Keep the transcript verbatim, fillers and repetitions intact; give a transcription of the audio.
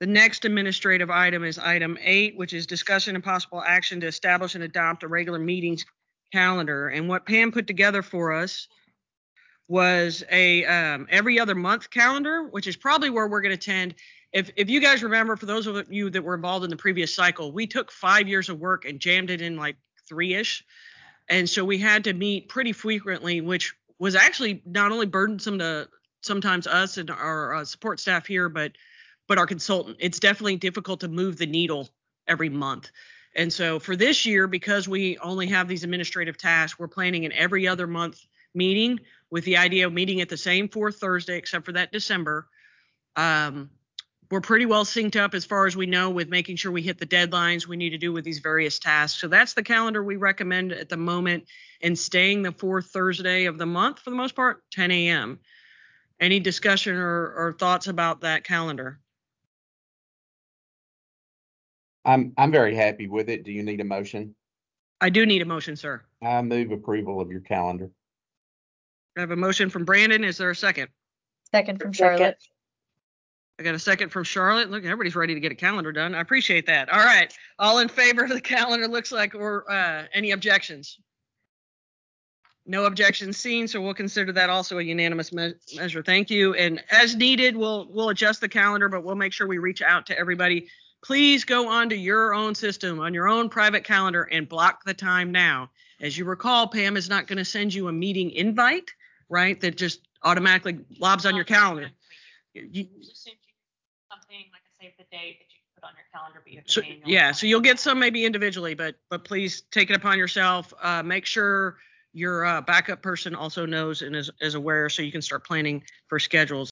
The next administrative item is item eight, which is discussion and possible action to establish and adopt a regular meetings calendar. And what Pam put together for us was a um, every other month calendar, which is probably where we're going to tend. If if you guys remember, for those of you that were involved in the previous cycle, we took five years of work and jammed it in like three-ish. And so we had to meet pretty frequently, which was actually not only burdensome to sometimes us and our uh, support staff here, but but our consultant. It's definitely difficult to move the needle every month. And so for this year, because we only have these administrative tasks, we're planning an every other month meeting with the idea of meeting at the same fourth Thursday, except for that December. Um, we're pretty well synced up as far as we know with making sure we hit the deadlines we need to do with these various tasks. So that's the calendar we recommend at the moment, and staying the fourth Thursday of the month for the most part, ten a.m. Any discussion or, or thoughts about that calendar? I'm I'm very happy with it. Do you need a motion? I do need a motion, sir. I move approval of your calendar. I have a motion from Brandon. Is there a second? Second from Charlotte. I got a second from Charlotte. Look, everybody's ready to get a calendar done. I appreciate that. All right. All in favor of the calendar, looks like, or uh, any objections? No objections seen, so we'll consider that also a unanimous me- measure. Thank you. And as needed, we'll we'll adjust the calendar, but we'll make sure we reach out to everybody. Please go onto your own system, on your own private calendar, and block the time now. As you recall, Pam is not going to send you a meeting invite, right, that just automatically lobs on your calendar. You, something like a save the date that you can put on your calendar, but you have to so, yeah, so you'll get some maybe individually, but but please take it upon yourself. Uh, make sure your uh, backup person also knows and is, is aware, so you can start planning for schedules.